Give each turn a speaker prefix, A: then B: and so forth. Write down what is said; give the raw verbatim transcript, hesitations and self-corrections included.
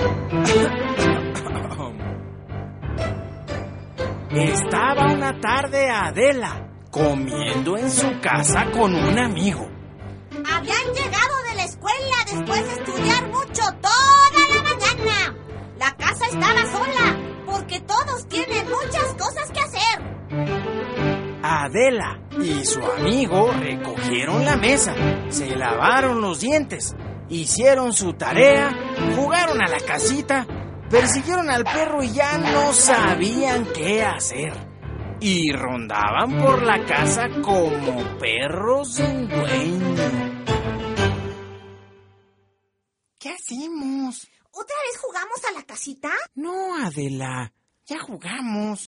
A: Estaba una tarde Adela comiendo en su casa con un amigo.
B: Habían llegado de la escuela después de estudiar mucho toda la mañana. La casa estaba sola porque todos tienen muchas cosas que hacer.
A: Adela y su amigo recogieron la mesa, se lavaron los dientes, hicieron su tarea, jugaron a la casita, persiguieron al perro y ya no sabían qué hacer. Y rondaban por la casa como perros sin dueño. ¿Qué hacemos?
B: ¿Otra vez jugamos a la casita?
A: No, Adela, ya jugamos.